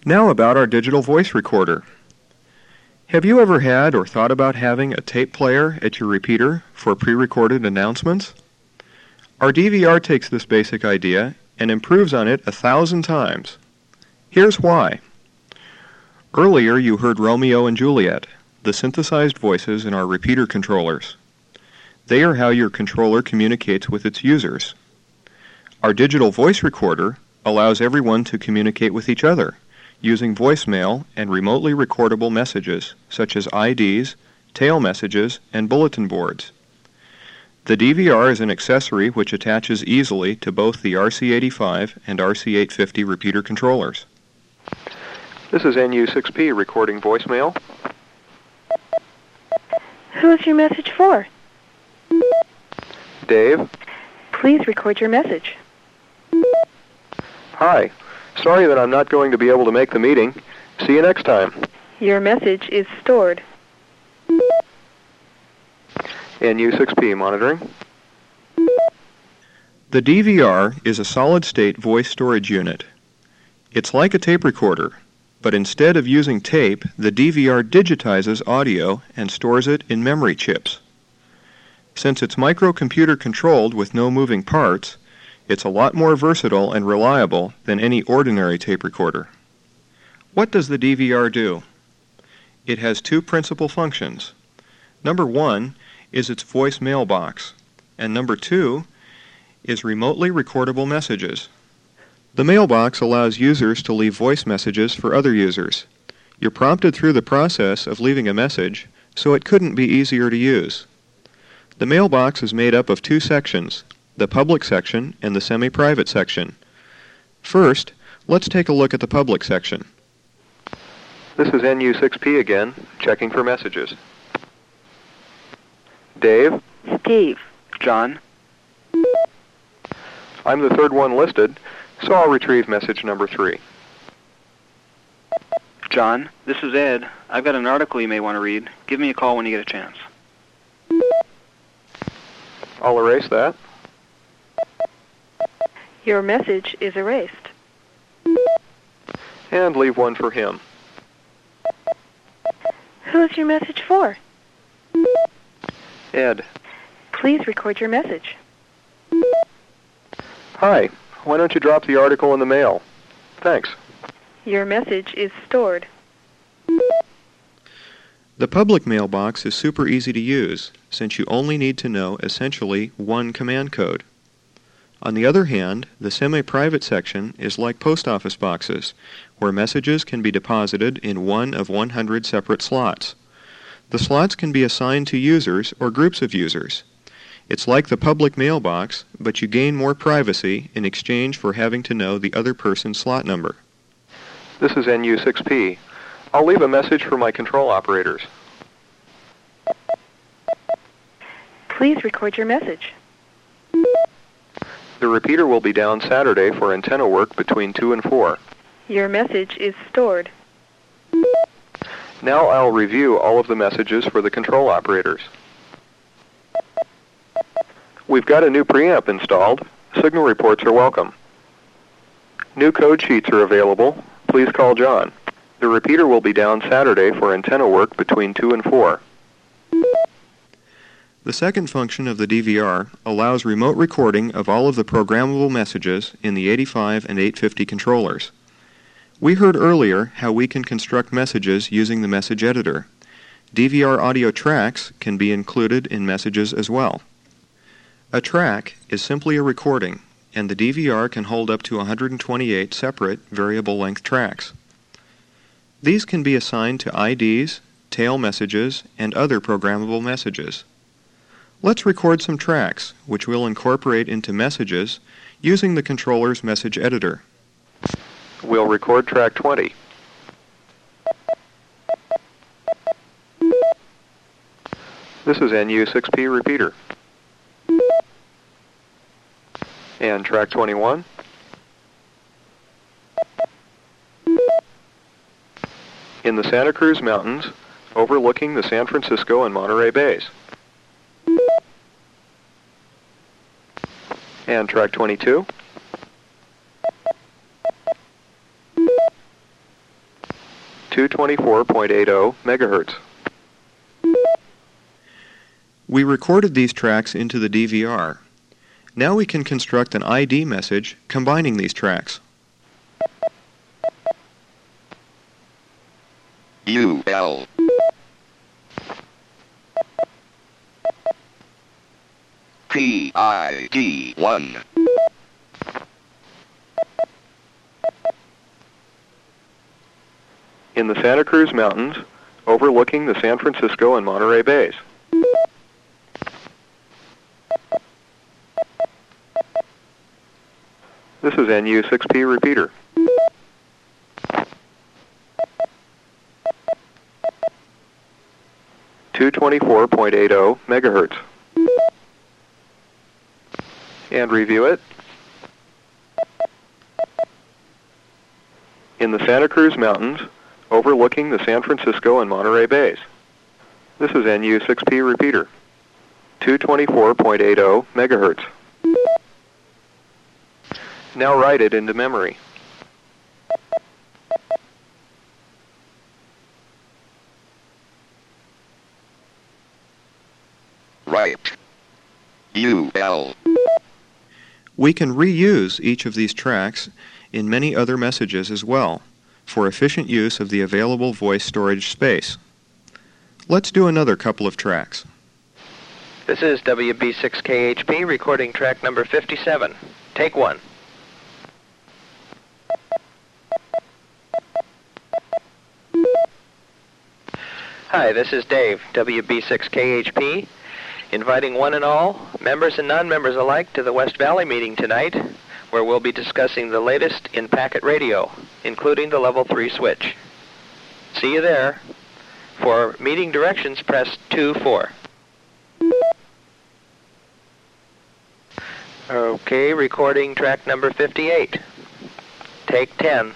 Now about our digital voice recorder. Have you ever had or thought about having a tape player at your repeater for pre-recorded announcements? Our DVR takes this basic idea and improves on it 1,000 times. Here's why. Earlier you heard Romeo and Juliet, the synthesized voices in our repeater controllers. They are how your controller communicates with its users. Our digital voice recorder allows everyone to communicate with each other using voicemail and remotely recordable messages such as IDs, tail messages, and bulletin boards. The DVR is an accessory which attaches easily to both the RC85 and RC850 repeater controllers. This is NU6P recording voicemail. Who is your message for? Dave. Please record your message. Hi. Sorry that I'm not going to be able to make the meeting. See you next time. Your message is stored. NU6P monitoring. The DVR is a solid-state voice storage unit. It's like a tape recorder, but instead of using tape, the DVR digitizes audio and stores it in memory chips. Since it's microcomputer controlled with no moving parts, it's a lot more versatile and reliable than any ordinary tape recorder. What does the DVR do? It has two principal functions. Number one is its voice mailbox, and number two is remotely recordable messages. The mailbox allows users to leave voice messages for other users. You're prompted through the process of leaving a message, so it couldn't be easier to use. The mailbox is made up of two sections, the public section and the semi-private section. First, let's take a look at the public section. This is NU6P again, checking for messages. Dave? Steve. John? I'm the third one listed, so I'll retrieve message number 3. John, this is Ed. I've got an article you may want to read. Give me a call when you get a chance. I'll erase that. Your message is erased. And leave one for him. Who is your message for? Ed. Please record your message. Hi. Why don't you drop the article in the mail? Thanks. Your message is stored. The public mailbox is super easy to use, since you only need to know essentially one command code. On the other hand, the semi-private section is like post office boxes, where messages can be deposited in one of 100 separate slots. The slots can be assigned to users or groups of users. It's like the public mailbox, but you gain more privacy in exchange for having to know the other person's slot number. This is NU6P. I'll leave a message for my control operators. Please record your message. The repeater will be down Saturday for antenna work between 2 and 4. Your message is stored. Now I'll review all of the messages for the control operators. We've got a new preamp installed. Signal reports are welcome. New code sheets are available. Please call John. The repeater will be down Saturday for antenna work between 2 and 4. The second function of the DVR allows remote recording of all of the programmable messages in the 85 and 850 controllers. We heard earlier how we can construct messages using the message editor. DVR audio tracks can be included in messages as well. A track is simply a recording, and the DVR can hold up to 128 separate variable length tracks. These can be assigned to IDs, tail messages, and other programmable messages. Let's record some tracks, which we'll incorporate into messages using the controller's message editor. We'll record track 20. This is NU6P repeater. And track 21. In the Santa Cruz Mountains, overlooking the San Francisco and Monterey Bays. And track 22. 224.80 megahertz. We recorded these tracks into the DVR. Now we can construct an ID message combining these tracks. UL PID 1 In the Santa Cruz Mountains, overlooking the San Francisco and Monterey Bays. This is NU6P repeater. .80 megahertz. And review it. In the Santa Cruz Mountains, overlooking the San Francisco and Monterey Bays. This is NU6P repeater. 224.80 megahertz. Now write it into memory. Write UL. We can reuse each of these tracks in many other messages as well, for efficient use of the available voice storage space. Let's do another couple of tracks. This is WB6KHP recording track number 57. Take one. Hi, this is Dave, WB6KHP, inviting one and all, members and non-members alike, to the West Valley meeting tonight, where we'll be discussing the latest in packet radio, including the Level 3 switch. See you there. For meeting directions, press 2-4. Okay, recording track number 58. Take 10.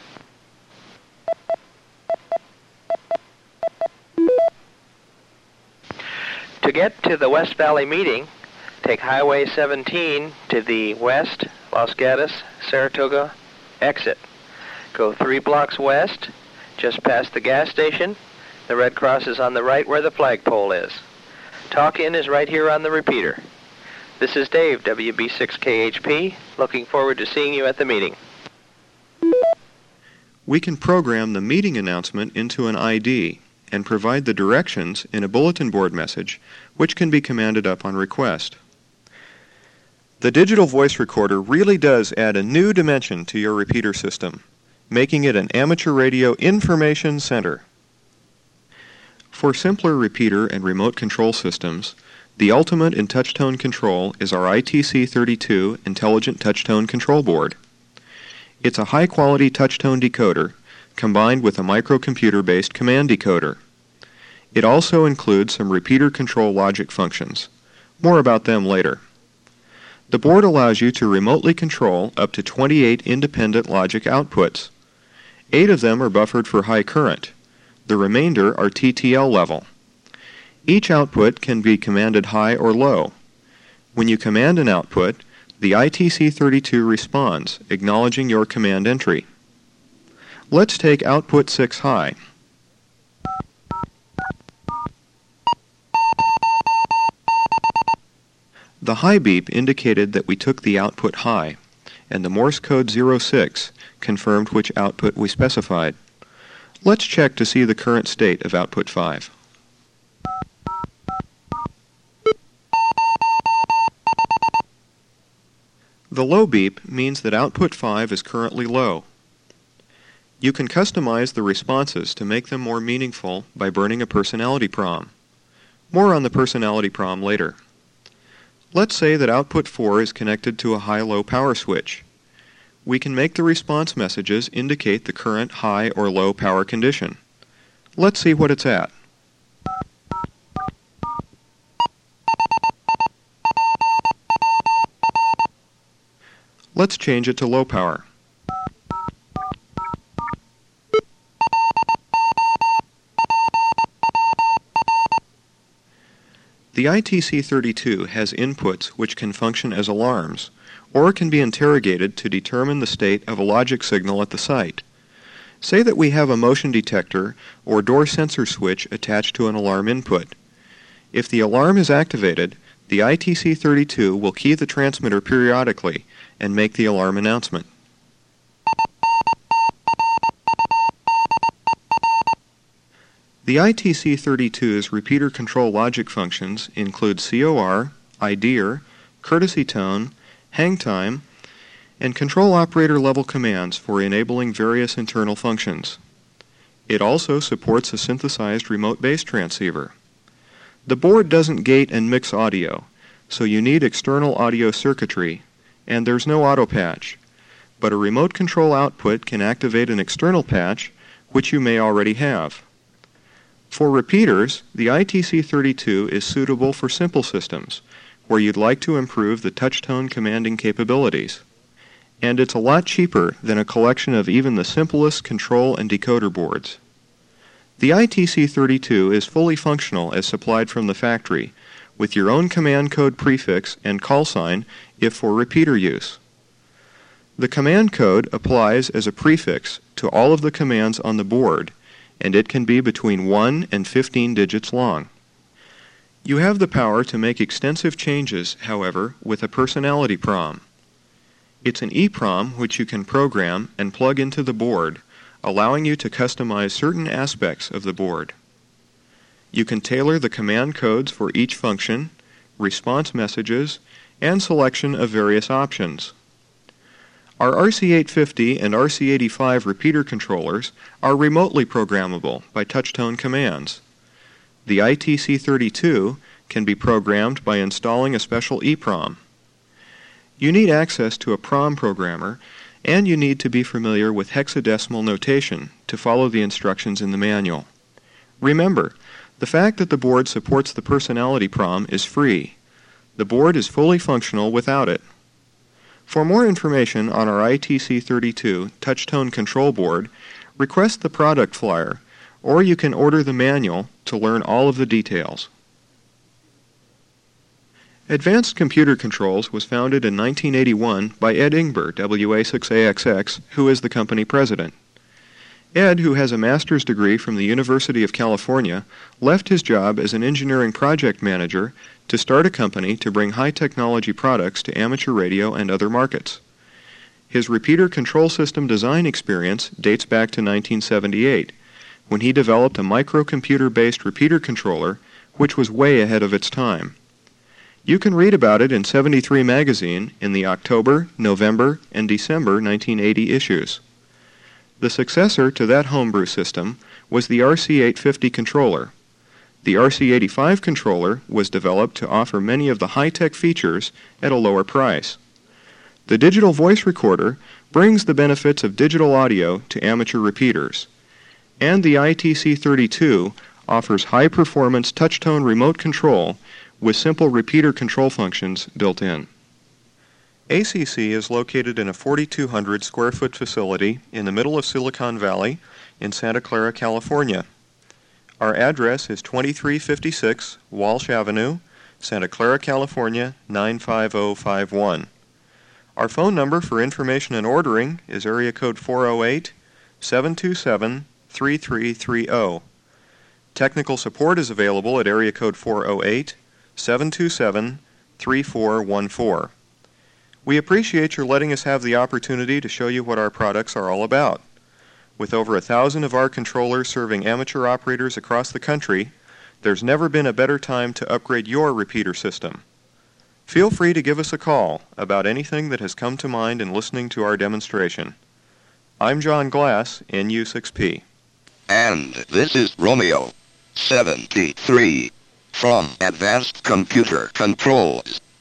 To get to the West Valley meeting, take Highway 17 to the west, Los Gatos, Saratoga exit. Go 3 blocks west, just past the gas station. The Red Cross is on the right where the flagpole is. Talk-in is right here on the repeater. This is Dave, WB6KHP, looking forward to seeing you at the meeting. We can program the meeting announcement into an ID and provide the directions in a bulletin board message, which can be commanded up on request. The digital voice recorder really does add a new dimension to your repeater system, making it an amateur radio information center. For simpler repeater and remote control systems, the ultimate in touch-tone control is our ITC32 Intelligent Touch-Tone Control Board. It's a high-quality touch-tone decoder combined with a microcomputer-based command decoder. It also includes some repeater control logic functions. More about them later. The board allows you to remotely control up to 28 independent logic outputs. 8 of them are buffered for high current. The remainder are TTL level. Each output can be commanded high or low. When you command an output, the ITC32 responds, acknowledging your command entry. Let's take output 6 high. The high beep indicated that we took the output high, and the Morse code 06 confirmed which output we specified. Let's check to see the current state of output 5. The low beep means that output 5 is currently low. You can customize the responses to make them more meaningful by burning a personality prom. More on the personality prom later. Let's say that output 4 is connected to a high-low power switch. We can make the response messages indicate the current high or low power condition. Let's see what it's at. Let's change it to low power. The ITC32 has inputs which can function as alarms, or can be interrogated to determine the state of a logic signal at the site. Say that we have a motion detector or door sensor switch attached to an alarm input. If the alarm is activated, the ITC32 will key the transmitter periodically and make the alarm announcement. The ITC32's repeater control logic functions include COR, IDER, courtesy tone, hang time, and control operator level commands for enabling various internal functions. It also supports a synthesized remote base transceiver. The board doesn't gate and mix audio, so you need external audio circuitry, and there's no auto patch, but a remote control output can activate an external patch, which you may already have. For repeaters, the ITC32 is suitable for simple systems, where you'd like to improve the touch-tone commanding capabilities. And it's a lot cheaper than a collection of even the simplest control and decoder boards. The ITC32 is fully functional as supplied from the factory, with your own command code prefix and call sign if for repeater use. The command code applies as a prefix to all of the commands on the board, and it can be between 1 and 15 digits long. You have the power to make extensive changes, however, with a personality PROM. It's an EPROM which you can program and plug into the board, allowing you to customize certain aspects of the board. You can tailor the command codes for each function, response messages, and selection of various options. Our RC850 and RC85 repeater controllers are remotely programmable by touch-tone commands. The ITC32 can be programmed by installing a special EPROM. You need access to a PROM programmer, and you need to be familiar with hexadecimal notation to follow the instructions in the manual. Remember, the fact that the board supports the personality PROM is free. The board is fully functional without it. For more information on our ITC32 touch-tone control board, request the product flyer, or you can order the manual to learn all of the details. Advanced Computer Controls was founded in 1981 by Ed Ingber, WA6AXX, who is the company president. Ed, who has a master's degree from the University of California, left his job as an engineering project manager to start a company to bring high-technology products to amateur radio and other markets. His repeater control system design experience dates back to 1978, when he developed a microcomputer-based repeater controller, which was way ahead of its time. You can read about it in 73 magazine in the October, November, and December 1980 issues. The successor to that homebrew system was the RC850 controller. The RC85 controller was developed to offer many of the high-tech features at a lower price. The digital voice recorder brings the benefits of digital audio to amateur repeaters. And the ITC32 offers high-performance touch-tone remote control with simple repeater control functions built in. ACC is located in a 4,200 square foot facility in the middle of Silicon Valley in Santa Clara, California. Our address is 2356 Walsh Avenue, Santa Clara, California 95051. Our phone number for information and ordering is area code 408-727-3330. Technical support is available at area code 408-727-3414. We appreciate your letting us have the opportunity to show you what our products are all about. With over 1,000 of our controllers serving amateur operators across the country, there's never been a better time to upgrade your repeater system. Feel free to give us a call about anything that has come to mind in listening to our demonstration. I'm John Glass, NU6P. And this is Romeo 73 from Advanced Computer Controls.